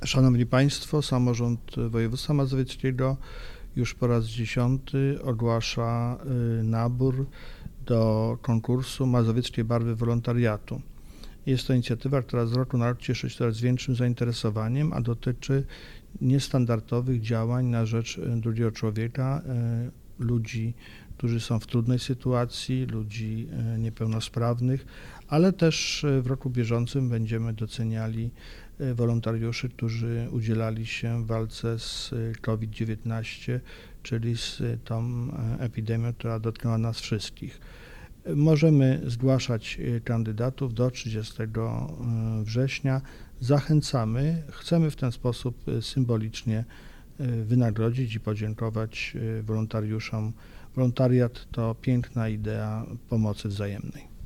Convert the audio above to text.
Szanowni Państwo, Samorząd Województwa Mazowieckiego już po raz 10. ogłasza nabór do konkursu Mazowieckie Barwy Wolontariatu. Jest to inicjatywa, która z roku na rok cieszy się coraz większym zainteresowaniem, a dotyczy niestandardowych działań na rzecz drugiego człowieka, ludzi, którzy są w trudnej sytuacji, ludzi niepełnosprawnych, ale też w roku bieżącym będziemy doceniali wolontariuszy, którzy udzielali się w walce z COVID-19, czyli z tą epidemią, która dotknęła nas wszystkich. Możemy zgłaszać kandydatów do 30 września. Zachęcamy. Chcemy w ten sposób symbolicznie wynagrodzić i podziękować wolontariuszom. Wolontariat to piękna idea pomocy wzajemnej.